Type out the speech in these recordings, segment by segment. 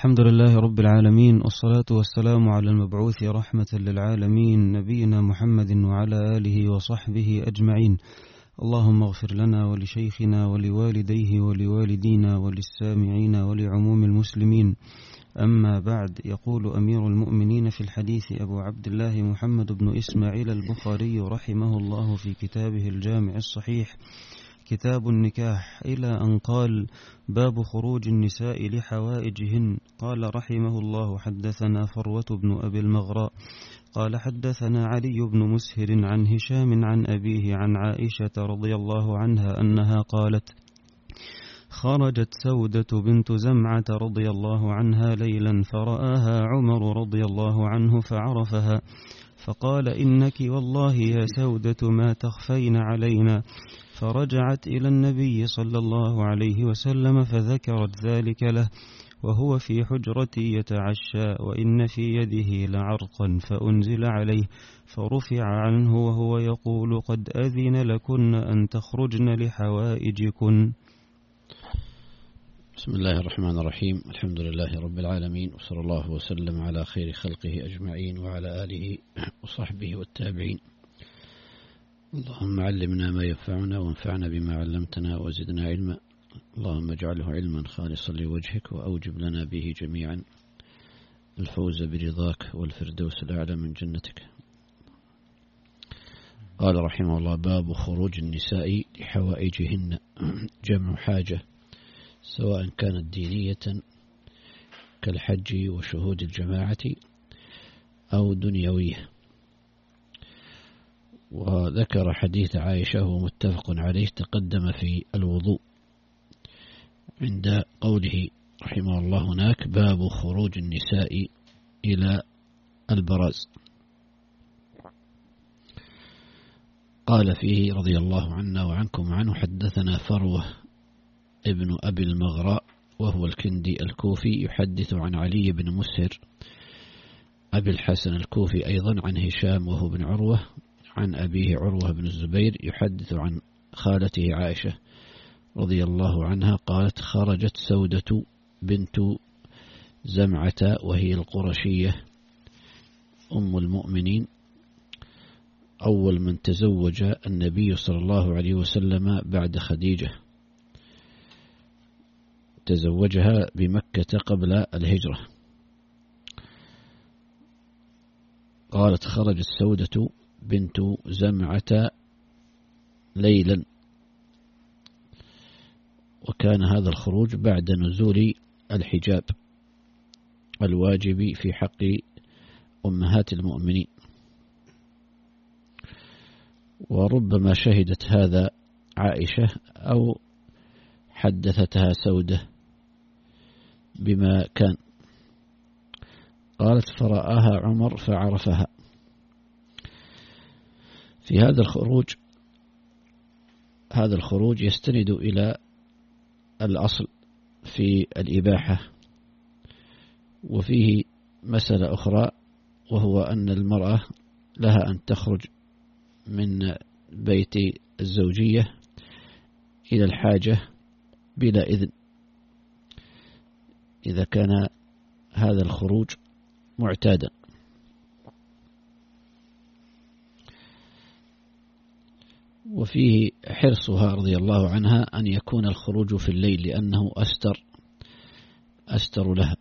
الحمد لله رب العالمين، والصلاة والسلام على المبعوث رحمة للعالمين نبينا محمد وعلى آله وصحبه أجمعين. اللهم اغفر لنا ولشيخنا ولوالديه ولوالدينا وللسامعين ولعموم المسلمين. أما بعد، يقول أمير المؤمنين في الحديث أبو عبد الله محمد بن إسماعيل البخاري رحمه الله في كتابه الجامع الصحيح كتاب النكاح إلى أن قال: باب خروج النساء لحوائجهن. قال رحمه الله: حدثنا فروة بن أبي المغراء قال حدثنا علي بن مسهر عن هشام عن أبيه عن عائشة رضي الله عنها أنها قالت: خرجت سودة بنت زمعة رضي الله عنها ليلا فرآها عمر رضي الله عنه فعرفها، فقال: إنك والله يا سودة ما تخفين علينا. فرجعت إلى النبي صلى الله عليه وسلم فذكرت ذلك له وهو في حجرتي يتعشى، وإن في يده لعرقا، فأنزل عليه فرفع عنه وهو يقول: قد أذن لكن أن تخرجن لحوائجكن. بسم الله الرحمن الرحيم. الحمد لله رب العالمين، وصلى الله وسلم على خير خلقه أجمعين وعلى آله وصحبه والتابعين. اللهم علمنا ما ينفعنا وانفعنا بما علمتنا وزدنا علما. اللهم اجعله علما خالصا لوجهك، وأوجب لنا به جميعا الفوز برضاك والفردوس الأعلى من جنتك. قال رحمه الله: باب خروج النساء لحوائجهن. جمع حاجة، سواء كانت دينية كالحج وشهود الجماعة أو دنيوية. وذكر حديث عائشة ومتفق عليه تقدم في الوضوء عند قوله رحمه الله هناك: باب خروج النساء إلى البراز. قال فيه رضي الله عنا وعنكم عنه: حدثنا فروة ابن أبي المغراء وهو الكندي الكوفي يحدث عن علي بن مسهر أبي الحسن الكوفي أيضا عن هشام وهو بن عروة عن أبيه عروة بن الزبير يحدث عن خالته عائشة رضي الله عنها قالت: خرجت سودة بنت زمعة وهي القرشية أم المؤمنين أول من تزوج النبي صلى الله عليه وسلم بعد خديجة، تزوجها بمكة قبل الهجرة. قالت: خرجت سودة بنت زمعة ليلا، وكان هذا الخروج بعد نزول الحجاب الواجب في حق أمهات المؤمنين، وربما شهدت هذا عائشة أو حدثتها سودة بما كان. قالت: فرآها عمر فعرفها. في هذا الخروج يستند إلى الأصل في الإباحة، وفيه مسألة أخرى، وهو أن المرأة لها أن تخرج من بيت الزوجية إلى الحاجة بلا إذن، إذا كان هذا الخروج معتادا. وفيه حرصها رضي الله عنها أن يكون الخروج في الليل لأنه أستر لها.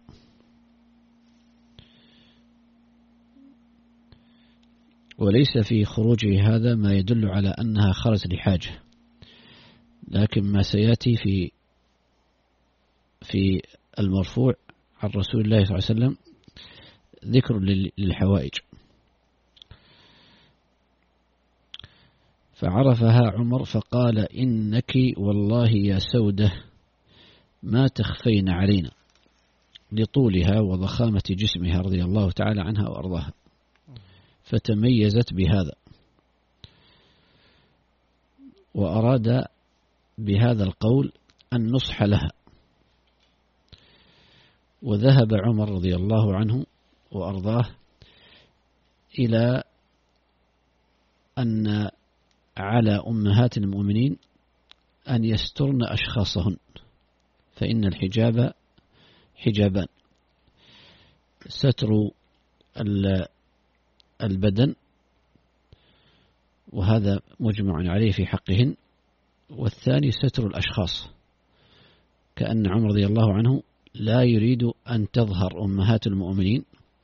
وليس في خروجه هذا ما يدل على أنها خرجت لحاجة، لكن ما سيأتي في المرفوع عن رسول الله صلى الله عليه وسلم ذكر للحوائج. فعرفها عمر فقال: إنك والله يا سودة ما تخفين علينا، لطولها وضخامة جسمها رضي الله تعالى عنها وأرضاها، فتميزت بهذا، وأراد بهذا القول النصح لها. وذهب عمر رضي الله عنه وأرضاه إلى أن على أمهات المؤمنين أن يسترن أشخاصهن، فإن الحجاب حجابان: ستر البدن، وهذا مجمع عليه في حقهن. والثاني ستر الأشخاص، كأن عمر رضي الله عنه لا يريد أن تظهر أمهات المؤمنين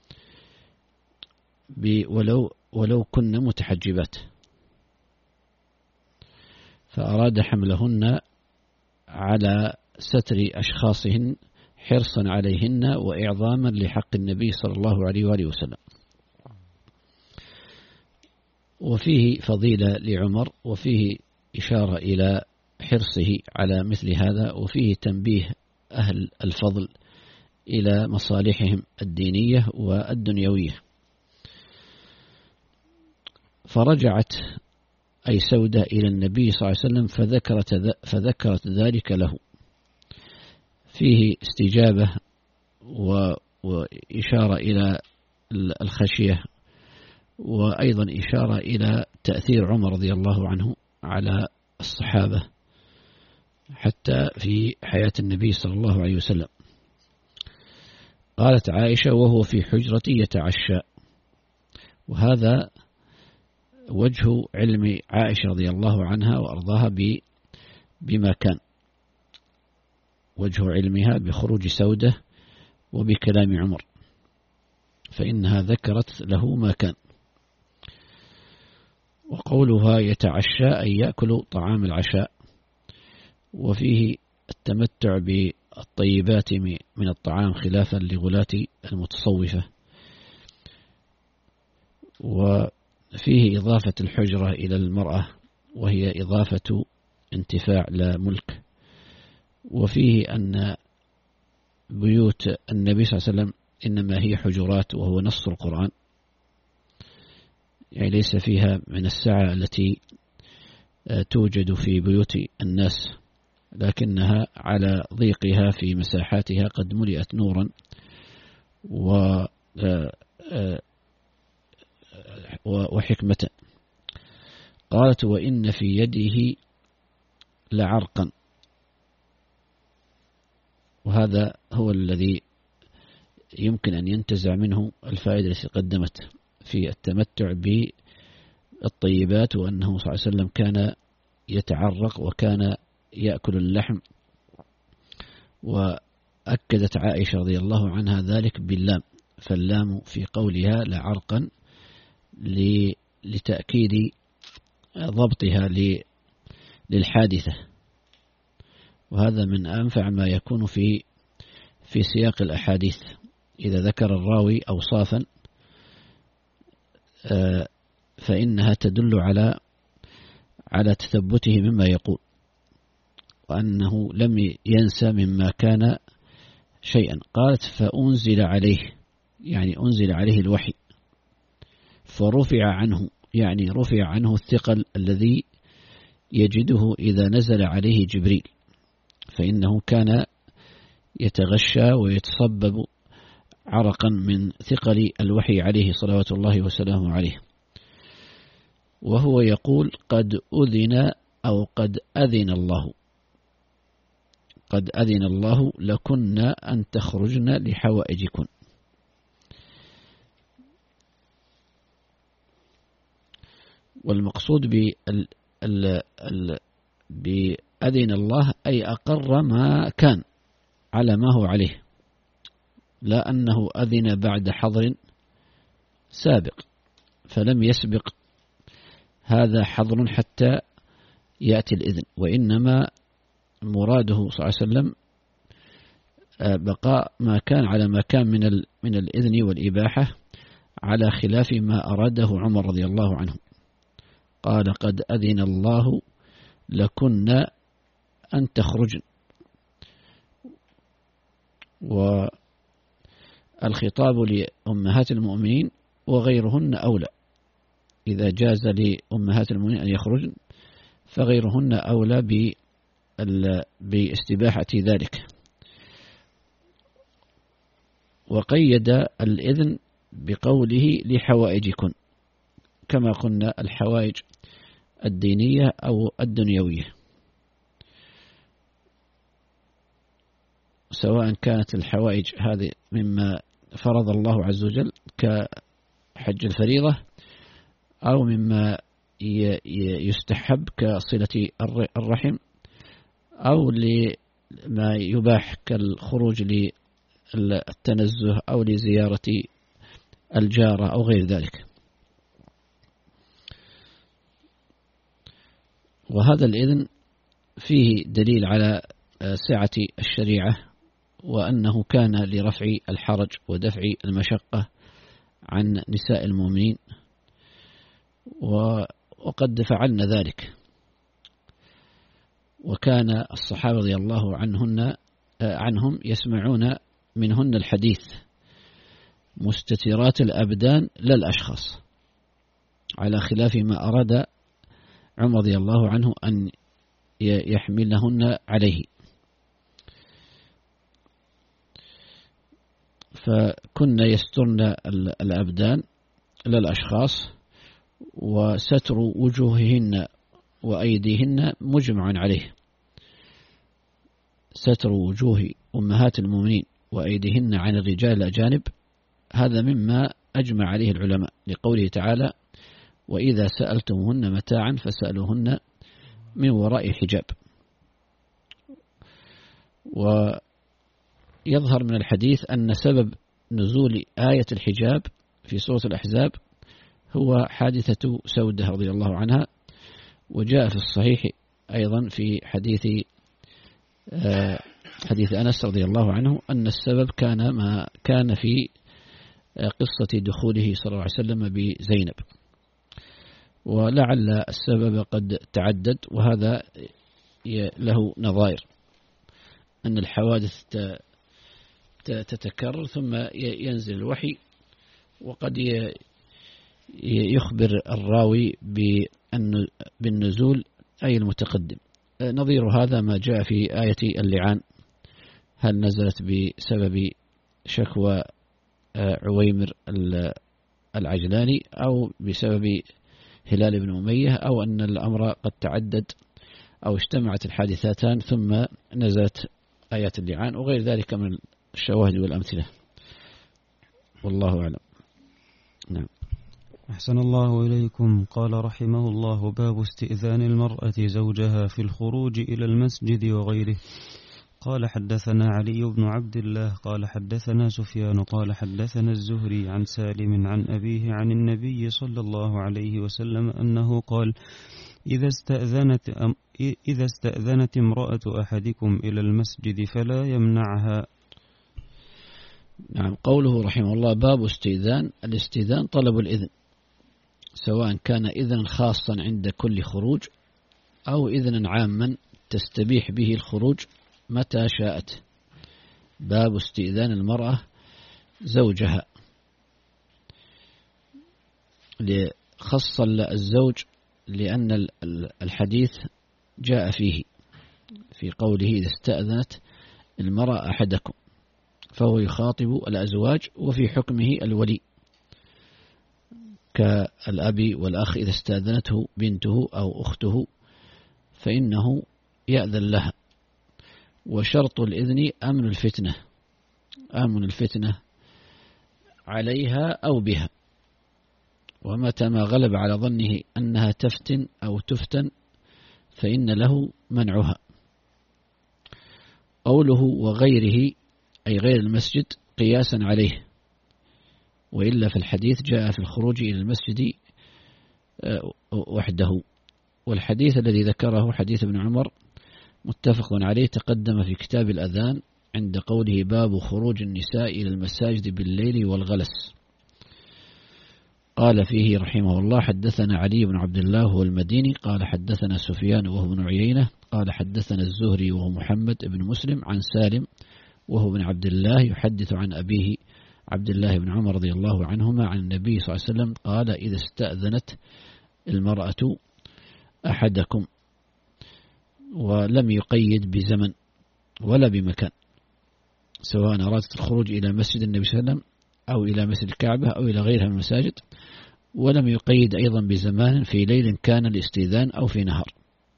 ولو كن متحجبات، فأراد حملهن على ستر أشخاصهن حرصا عليهن وإعظاما لحق النبي صلى الله عليه وآله وسلم. وفيه فضيلة لعمر، وفيه إشارة إلى حرصه على مثل هذا، وفيه تنبيه أهل الفضل إلى مصالحهم الدينية والدنيوية. فرجعت أي سودة إلى النبي صلى الله عليه وسلم فذكرت ذلك له، فيه استجابة وإشارة إلى الخشية، وأيضا إشارة إلى تأثير عمر رضي الله عنه على الصحابة حتى في حياة النبي صلى الله عليه وسلم. قالت عائشة: وهو في حجرتي يتعشى. وهذا وجه علم عائشة رضي الله عنها وأرضاها بما كان، وجه علمها بخروج سودة وبكلام عمر، فإنها ذكرت له ما كان. وقولها يتعشى أي يأكل طعام العشاء، وفيه التمتع بالطيبات من الطعام خلافا لغلاة المتصوفة. وفيه إضافة الحجرة إلى المرأة، وهي إضافة انتفاع لا ملك. وفيه أن بيوت النبي صلى الله عليه وسلم إنما هي حجرات، وهو نص القرآن، يعني ليس فيها من السعة التي توجد في بيوت الناس، لكنها على ضيقها في مساحاتها قد ملئت نورا وحكمة. قالت: وإن في يده لعرقا. وهذا هو الذي يمكن أن ينتزع منه الفائدة التي قدمت في التمتع بالطيبات، وأنه صلى الله عليه وسلم كان يتعرق وكان يأكل اللحم. وأكدت عائشة رضي الله عنها ذلك باللام، فاللام في قولها لعرقا لتأكيد ضبطها للحادثة. وهذا من أنفع ما يكون في سياق الأحاديث، إذا ذكر الراوي أوصافا فإنها تدل على تثبته مما يقول، وأنه لم ينسى مما كان شيئا. قالت: فأنزل عليه، يعني أنزل عليه الوحي، فرفع عنه، يعني رفع عنه الثقل الذي يجده إذا نزل عليه جبريل، فإنه كان يتغشى ويتصبب عرقا من ثقل الوحي عليه صلوات الله وسلامه عليه. وهو يقول: قد أذن أو قد أذن الله، قد أذن الله لكن أن تخرجن لحوائجكن. والمقصود بأذن الله أي أقر ما كان على ما هو عليه، لا أنه أذن بعد حظر سابق، فلم يسبق هذا حظر حتى يأتي الإذن، وإنما مراده صلى الله عليه وسلم بقاء ما كان على ما كان من الإذن والإباحة، على خلاف ما أراده عمر رضي الله عنه. قال: قد أذن الله لكن أن تخرجن. والخطاب لأمهات المؤمنين وغيرهن أولى، إذا جاز لأمهات المؤمنين أن يخرجن فغيرهن أولى باستباحة ذلك. وقيد الإذن بقوله لحوائجكن، كما قلنا الحوائج الدينية أو الدنيوية، سواء كانت الحوائج هذه مما فرض الله عز وجل كحج الفريضة، أو مما يستحب كصلة الرحم، أو لما يباح كالخروج للتنزه أو لزيارة الجارة أو غير ذلك. وهذا الإذن فيه دليل على سعة الشريعة، وأنه كان لرفع الحرج ودفع المشقة عن نساء المؤمنين، وقد فعلنا ذلك. وكان الصحابة رضي الله عنهم يسمعون منهن الحديث مستترات الأبدان لا الأشخاص، على خلاف ما أراد عمر رضي الله عنه أن يحملهن عليه. فكنا يسترن الأبدان لا الأشخاص، وستر وجوههن وأيديهن مجمع عليه. ستر وجوه أمهات المؤمنين وأيديهن عن الرجال الأجانب، هذا مما أجمع عليه العلماء، لقوله تعالى: وإذا سألتموهن متاعا فسألوهن من وراء حجاب. ويظهر من الحديث أن سبب نزول آية الحجاب في سورة الأحزاب هو حادثة سودة رضي الله عنها، وجاء في الصحيح أيضا في حديث أنس رضي الله عنه أن السبب كان ما كان في قصة دخوله صلى الله عليه وسلم بزينب، ولعل السبب قد تعدد، وهذا له نظائر، أن الحوادث تتكرر ثم ينزل الوحي، وقد يخبر الراوي بالنزول أي المتقدم. نظير هذا ما جاء في آية اللعان، هل نزلت بسبب شكوى عويمر العجلاني أو بسبب هلال بن أمية، أو أن الأمر قد تعدد أو اجتمعت الحادثتان ثم نزلت آيات اللعان، وغير ذلك من الشواهد والأمثلة، والله أعلم. نعم. أحسن الله إليكم. قال رحمه الله: باب استئذان المرأة زوجها في الخروج إلى المسجد وغيره. قال: حدثنا علي بن عبد الله قال حدثنا سفيان قال حدثنا الزهري عن سالم عن أبيه عن النبي صلى الله عليه وسلم أنه قال: إذا استأذنت امرأة أحدكم إلى المسجد فلا يمنعها. نعم. قوله رحمه الله: باب استئذان. الاستئذان طلب الإذن، سواء كان إذنا خاصا عند كل خروج أو إذنا عاما تستبيح به الخروج متى شاءت. باب استئذان المرأة زوجها، خص الزوج لأن الحديث جاء فيه في قوله: إذا استأذنت المرأة أحدكم، فهو يخاطب الأزواج، وفي حكمه الولي كالأب والأخ إذا استأذنته بنته أو أخته فإنه يأذن لها. وشرط الإذن أمن الفتنة عليها أو بها، ومتى ما غلب على ظنه أنها تفتن أو تفتن فإن له منعها. قوله وغيره أي غير المسجد قياسا عليه، وإلا في الحديث جاء في الخروج إلى المسجد وحده. والحديث الذي ذكره حديث ابن عمر متفق عليه، تقدم في كتاب الأذان عند قوله: باب خروج النساء إلى المساجد بالليل والغلس. قال فيه رحمه الله: حدثنا علي بن عبد الله هو المديني قال حدثنا سفيان وهو بن عيينة قال حدثنا الزهري وهو محمد بن مسلم عن سالم وهو بن عبد الله يحدث عن أبيه عبد الله بن عمر رضي الله عنهما عن النبي صلى الله عليه وسلم قال: إذا استأذنت المرأة أحدكم، ولم يقيد بزمن ولا بمكان، سواء أرادت الخروج إلى مسجد النبي صلى الله عليه وسلم أو إلى مسجد الكعبة أو إلى غيرها من المساجد، ولم يقيد أيضا بزمان في ليل كان الاستئذان أو في نهار.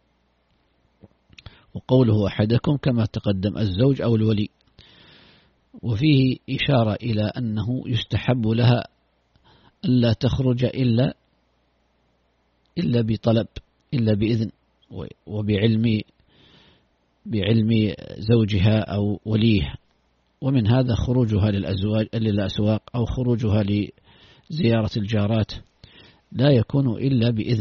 وقوله أحدكم كما تقدم الزوج أو الولي. وفيه إشارة إلى أنه يستحب لها ألا تخرج إلا بطلب، إلا بإذن بعلم زوجها أو وليه. ومن هذا خروجها للأسواق أو خروجها لزيارة الجارات لا يكون إلا بإذن،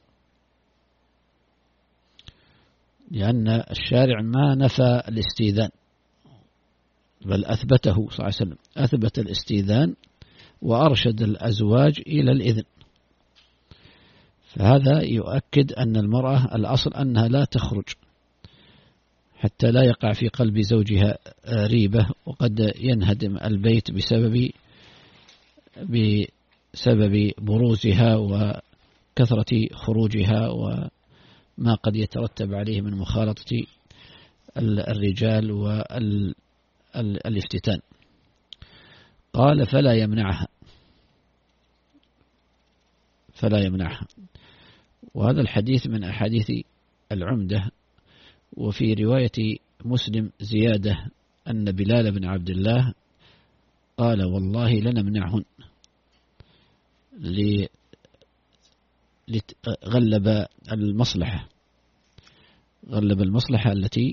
لأن الشارع ما نفى الاستئذان، بل أثبته صلى الله عليه وسلم، أثبت الاستئذان وأرشد الأزواج إلى الإذن. فهذا يؤكد أن المرأة الأصل أنها لا تخرج حتى لا يقع في قلب زوجها ريبة، وقد ينهدم البيت بسبب بروزها وكثرة خروجها وما قد يترتب عليه من مخالطة الرجال والافتتان. قال فلا يمنعها. وهذا الحديث من أحاديث العمدة. وفي رواية مسلم زيادة أن بلال بن عبد الله قال والله لنمنعهن، غلب المصلحة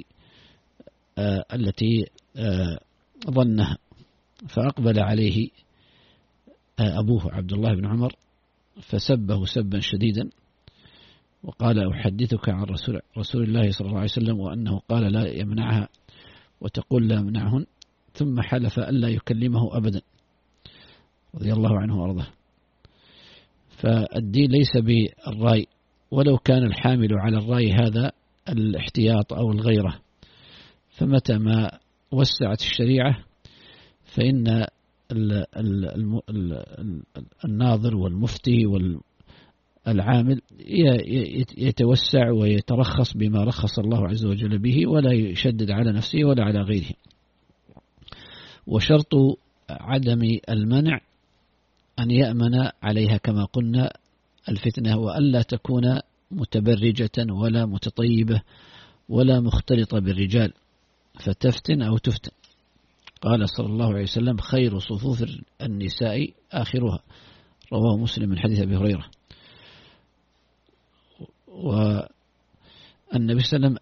التي ظنها. فأقبل عليه أبوه عبد الله بن عمر فسبه سبا شديدا وقال أحدثك عن رسول الله صلى الله عليه وسلم وأنه قال لا يمنعها وتقول لا يمنعهن، ثم حلف ألا يكلمه أبدا رضي الله عنه وأرضاه. فالدين ليس بالرأي، ولو كان الحامل على الرأي هذا الاحتياط أو الغيرة، فمتى ما وسعت الشريعة فإن الناظر والمفتي والعامل يتوسع ويترخص بما رخص الله عز وجل به، ولا يشدد على نفسه ولا على غيره. وشرط عدم المنع أن يأمن عليها كما قلنا الفتنة، وألا تكون متبرجة ولا متطيبة ولا مختلطة بالرجال فتفتن أو تفتن. قال صلى الله عليه وسلم خير صفوف النساء آخرها، رواه مسلم من حديث أبي هريرة. والنبي صلى الله عليه وسلم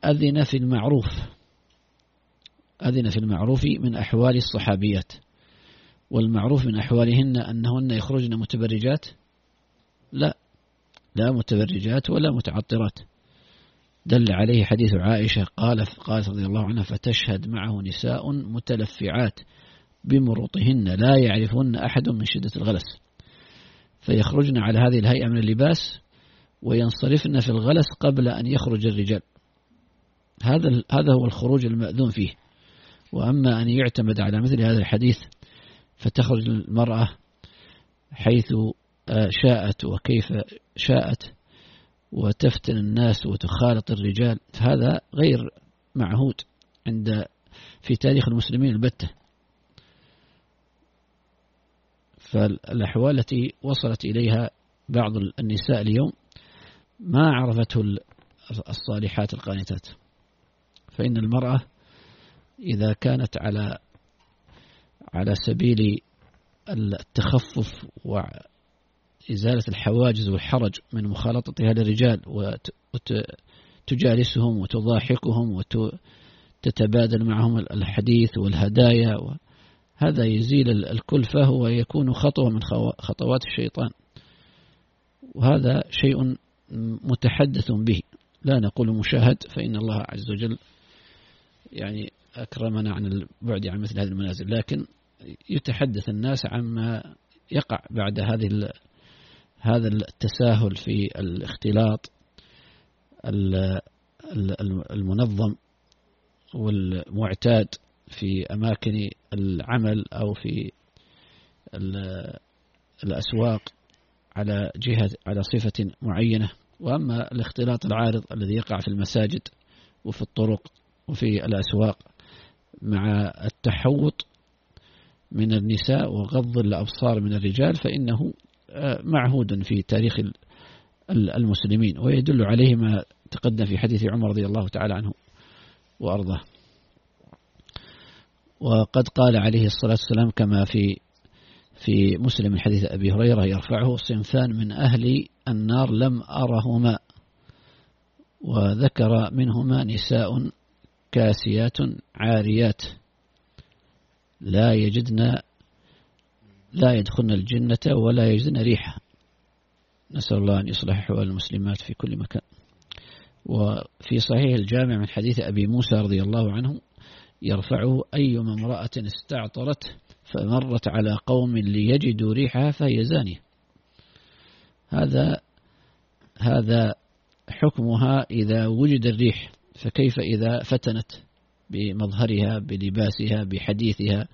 أذن في المعروف من أحوال الصحابيات، والمعروف من أحوالهن أنهن يخرجن متبرجات؟ لا متبرجات ولا متعطرات. دل عليه حديث عائشة قالت رضي الله عنها فتشهد معه نساء متلفعات بمروطهن لا يعرفهن أحد من شدة الغلس، فيخرجن على هذه الهيئة من اللباس وينصرفن في الغلس قبل أن يخرج الرجال. هذا هو الخروج المأذون فيه. وأما أن يعتمد على مثل هذا الحديث فتخرج المرأة حيث شاءت وكيف شاءت وتفتن الناس وتخالط الرجال، هذا غير معهود في تاريخ المسلمين البتة. فالأحوال التي وصلت إليها بعض النساء اليوم ما عرفته الصالحات القانتات. فإن المرأة إذا كانت على سبيل التخفف وإزالة الحواجز والحرج من مخالطتها للرجال وتجالسهم وتضاحكهم وتتبادل معهم الحديث والهدايا، هذا يزيل الكلفة ويكون خطوة من خطوات الشيطان، وهذا شيء متحدث به لا نقول مشاهد، فإن الله عز وجل يعني أكرمنا عن البعد عن مثل هذه المنازل، لكن يتحدث الناس عما يقع بعد هذا التساهل في الاختلاط المنظم والمعتاد في أماكن العمل أو في الأسواق على صفة معينة. وأما الاختلاط العارض الذي يقع في المساجد وفي الطرق وفي الأسواق مع التحوط من النساء وغض الأبصار من الرجال فإنه معهود في تاريخ المسلمين، ويدل عليه ما تقدم في حديث عمر رضي الله تعالى عنه وأرضاه. وقد قال عليه الصلاة والسلام كما في مسلم من حديث أبي هريرة يرفعه: صنفان من أهل النار لم أرهما، وذكر منهما نساء كاسيات عاريات لا يدخلن الجنة ولا يجدن ريحها. نسأل الله أن يصلح أحوال المسلمات في كل مكان. وفي صحيح الجامع من حديث أبي موسى رضي الله عنه يرفعه: أيما امرأة استعطرت فمرت على قوم ليجدوا ريحها فهي زانية. هذا حكمها إذا وجد الريح، فكيف إذا فتنت بمظهرها بلباسها بحديثها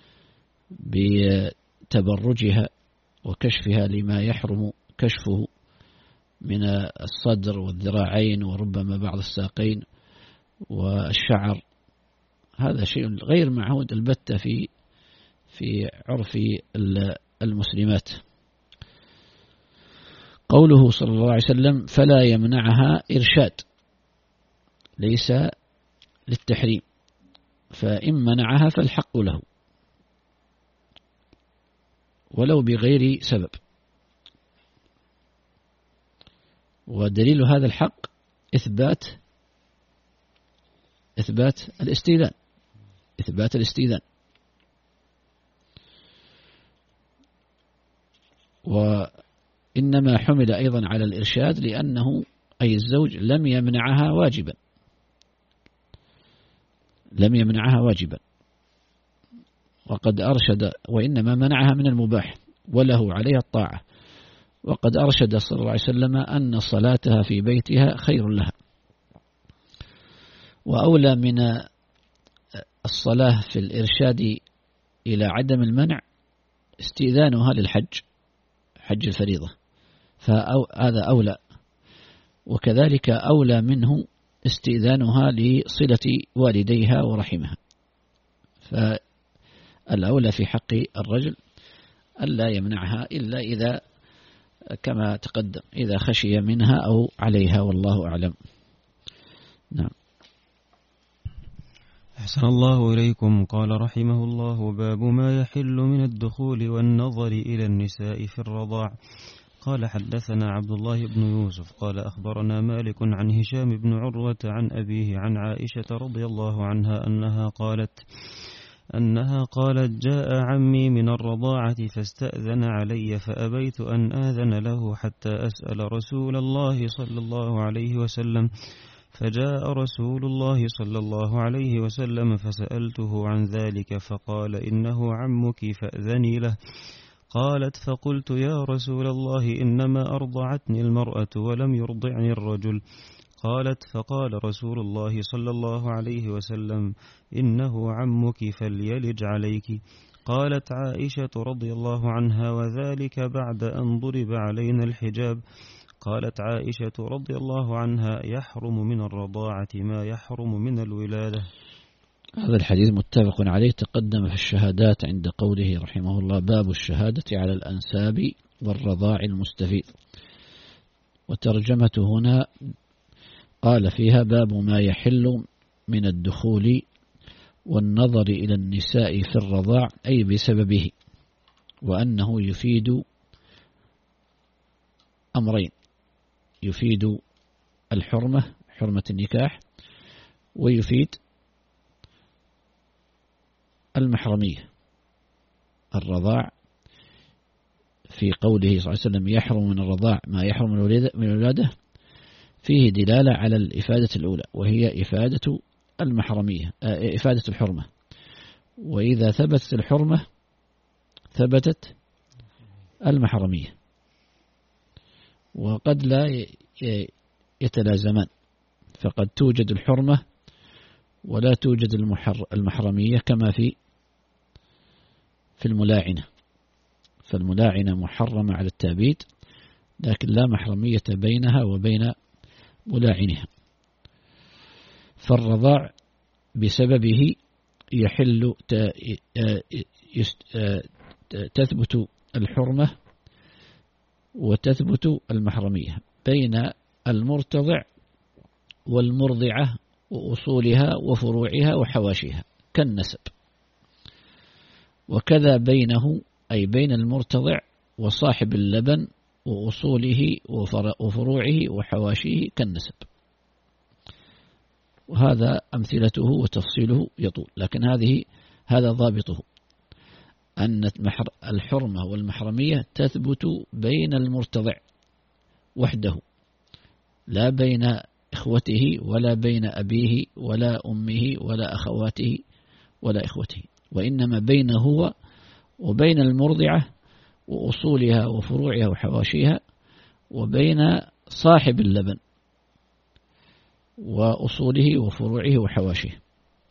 بتبرجها وكشفها لما يحرم كشفه من الصدر والذراعين وربما بعض الساقين والشعر. هذا شيء غير معهود البتة في عرف المسلمات. قوله صلى الله عليه وسلم: فلا يمنعها إرشاد، ليس للتحريم، فإن منعها فالحق له ولو بغير سبب. ودليل هذا الحق إثبات الاستئذان. وإنما حمل أيضا على الإرشاد لأنه أي الزوج لم يمنعها واجبا، وقد أرشد، وإنما منعها من المباح وله عليها الطاعة. وقد أرشد صلى الله عليه وسلم أن صلاتها في بيتها خير لها. وأولى من الصلاة في الإرشاد إلى عدم المنع استئذانها للحج، حج الفريضة، فهذا أولى. وكذلك أولى منه استئذانها لصلة والديها ورحمها، فالأولى في حق الرجل ألا يمنعها إلا إذا كما تقدم إذا خشي منها أو عليها، والله أعلم. نعم. أحسن الله إليكم. قال رحمه الله: باب ما يحل من الدخول والنظر إلى النساء في الرضاع. قال: حدثنا عبد الله بن يوسف قال: أخبرنا مالك عن هشام بن عروة عن أبيه عن عائشة رضي الله عنها أنها قالت: جاء عمي من الرضاعة فاستأذن علي فأبيت أن آذن له حتى أسأل رسول الله صلى الله عليه وسلم، فجاء رسول الله صلى الله عليه وسلم فسألته عن ذلك فقال: إنه عمك فأذني له. قالت: فقلت: يا رسول الله، إنما أرضعتني المرأة ولم يرضعني الرجل. قالت: فقال رسول الله صلى الله عليه وسلم: إنه عمك فليلج عليك. قالت عائشة رضي الله عنها: وذلك بعد أن ضرب علينا الحجاب. قالت عائشة رضي الله عنها: يحرم من الرضاعة ما يحرم من الولادة. هذا الحديث متفق عليه، تقدم في الشهادات عند قوله رحمه الله: باب الشهادة على الأنساب والرضاع المستفيد. وترجمته هنا قال فيها: باب ما يحل من الدخول والنظر إلى النساء في الرضاع، أي بسببه، وأنه يفيد أمرين: يفيد الحرمة، حرمة النكاح، ويفيد المحرمية. الرضاع في قوله صلى الله عليه وسلم: يحرم من الرضاع ما يحرم من الولادة، فيه دلالة على الإفادة الأولى، وهي إفادة المحرمية، إفادة الحرمة. وإذا ثبتت الحرمة ثبتت المحرمية، وقد لا يتلازمان، فقد توجد الحرمة ولا توجد المحرمية، كما في الملاعنة، فالملاعنة محرمة على التأبيد، لكن لا محرمية بينها وبين ملاعنها. فالرضاع بسببه يحل تثبت الحرمة وتثبت المحرمية بين المرتضع والمرضعة وأصولها وفروعها وحواشيها كالنسب. وكذا بينه أي بين المرتضع وصاحب اللبن وأصوله وفروعه وحواشيه كالنسب. وهذا أمثلته وتفصيله يطول، لكن هذا ضابطه، أن الحرمة والمحرمية تثبت بين المرتضع وحده، لا بين إخوته ولا بين أبيه ولا أمه ولا أخواته ولا إخوته، وإنما بينه هو وبين المرضعة وأصولها وفروعها وحواشيها، وبين صاحب اللبن وأصوله وفروعه وحواشيه.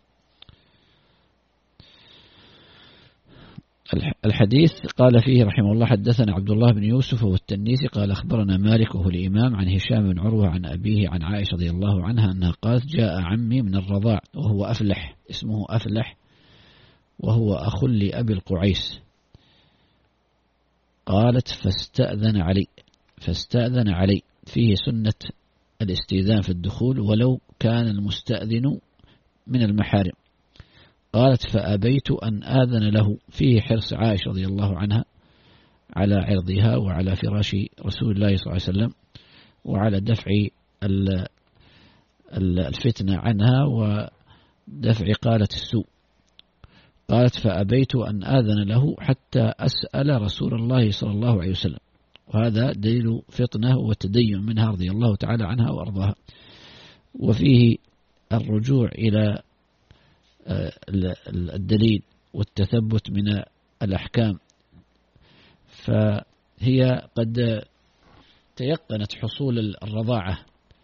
الحديث قال فيه رحمه الله: حدثنا عبد الله بن يوسف والتنيسي قال أخبرنا مالك وهو الإمام عن هشام بن عروة عن أبيه عن عائشة رضي الله عنها أنها قالت: جاء عمي من الرضاع وهو أفلح، اسمه أفلح، وهو أخ لأبي القعيس. قالت: فاستأذن علي، فيه سنة الاستئذان في الدخول ولو كان المستأذن من المحارم. قالت: فأبيت أن آذن له، فيه حرص عائشة رضي الله عنها على عرضها وعلى فراش رسول الله صلى الله عليه وسلم وعلى دفع الفتنة عنها ودفع قالة السوء. قالت: فأبيت أن آذن له حتى أسأل رسول الله صلى الله عليه وسلم. وهذا دليل فطنة وتدين منها رضي الله تعالى عنها وأرضاها. وفيه الرجوع إلى الدليل والتثبت من الأحكام، فهي قد تيقنت حصول الرضاعة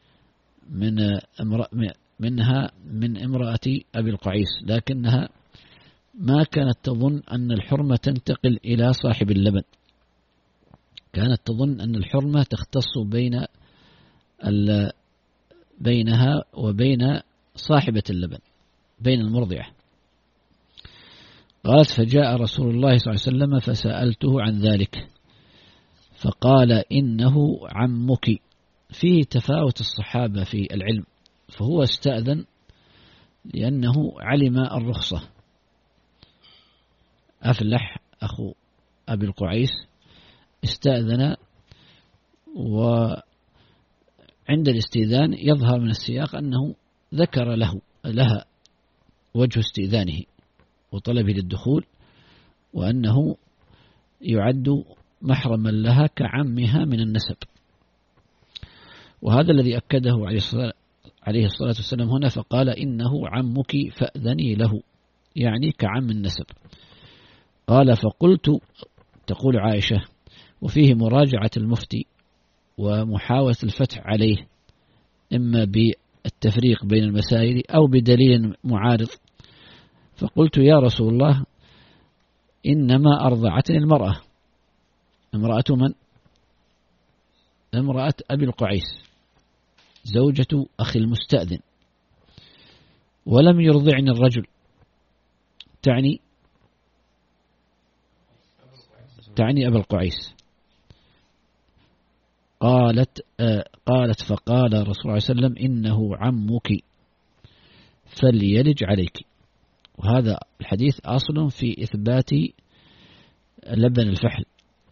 منها من امرأة أبي القعيس، لكنها ما كانت تظن أن الحرمة تنتقل إلى صاحب اللبن، كانت تظن أن الحرمة تختص بينها وبين صاحبة اللبن، بين المرضعة. قالت: فجاء رسول الله صلى الله عليه وسلم فسألته عن ذلك فقال: إنه عمك. فيه تفاوت الصحابة في العلم، فهو استأذن لأنه علم الرخصة. أفلح أخو أبي القعيس استأذن، وعند الاستئذان يظهر من السياق أنه ذكر لها وجه استئذانه وطلبه للدخول، وأنه يعد محرما لها كعمها من النسب. وهذا الذي أكده عليه الصلاة والسلام هنا، فقال: إنه عمك فأذني له، يعني كعم النسب. قال: فقلت، تقول عائشة، وفيه مراجعة المفتي ومحاولة الفتح عليه، إما بالتفريق بين المسائل أو بدليل معارض. فقلت: يا رسول الله، إنما أرضعتني المرأة. امرأة من؟ امرأة أبي القعيس زوجة أخي المستأذن، ولم يرضعني الرجل. تعني أبا القعيس. قالت: فقال رسول الله صلى الله عليه وسلم: إنه عمك فليلج عليك. وهذا الحديث أصل في إثبات لبن الفحل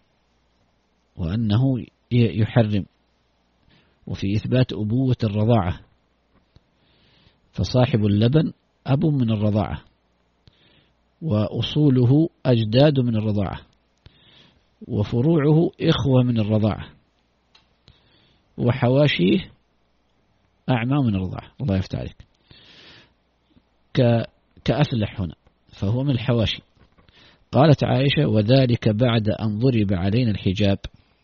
وأنه يحرم، وفي إثبات أبوة الرضاعة، فصاحب اللبن أب من الرضاعة، وأصوله أجداد من الرضاعة، وفروعه إخوة من الرضاعة، وحواشيه أعمام من الرضاعة. الله يفتح عليك. كأفلح هنا فهو من الحواشي. قالت عائشة: وذلك بعد أن ضرب علينا الحجاب.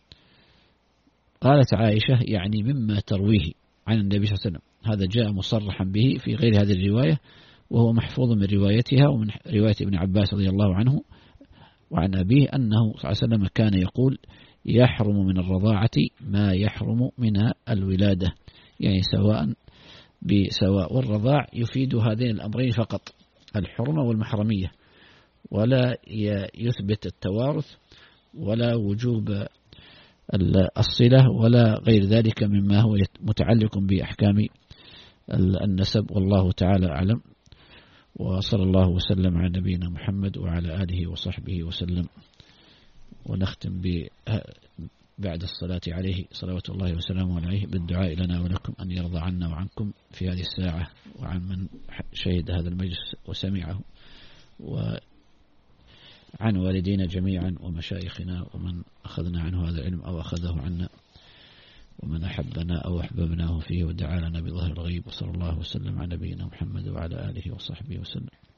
قالت عائشة: يعني مما ترويه عن النبي صلى الله عليه وسلم. هذا جاء مصرحا به في غير هذه الرواية، وهو محفوظ من روايتها ومن رواية ابن عباس رضي الله عنه وعن أبيه أنه صلى الله عليه وسلم كان يقول: يحرم من الرضاعة ما يحرم من الولادة، يعني سواء بسواء. والرضاع يفيد هذين الأمرين فقط، الحرمة والمحرمية، ولا يثبت التوارث ولا وجوب الصلة ولا غير ذلك مما هو متعلق بأحكام النسب. والله تعالى أعلم. وصلى الله وسلم على نبينا محمد وعلى آله وصحبه وسلم. ونختم بعد الصلاة عليه صلوات الله وسلامه عليه بالدعاء لنا ولكم أن يرضى عنا وعنكم في هذه الساعة، وعن من شهد هذا المجلس وسمعه، وعن والدينا جميعا ومشايخنا ومن أخذنا عنه هذا العلم أو أخذه عنا، ومن أحبنا أو أحببناه فيه ودعا لنا بظهر الغيب. وصلى الله وسلم على نبينا محمد وعلى آله وصحبه وسلم.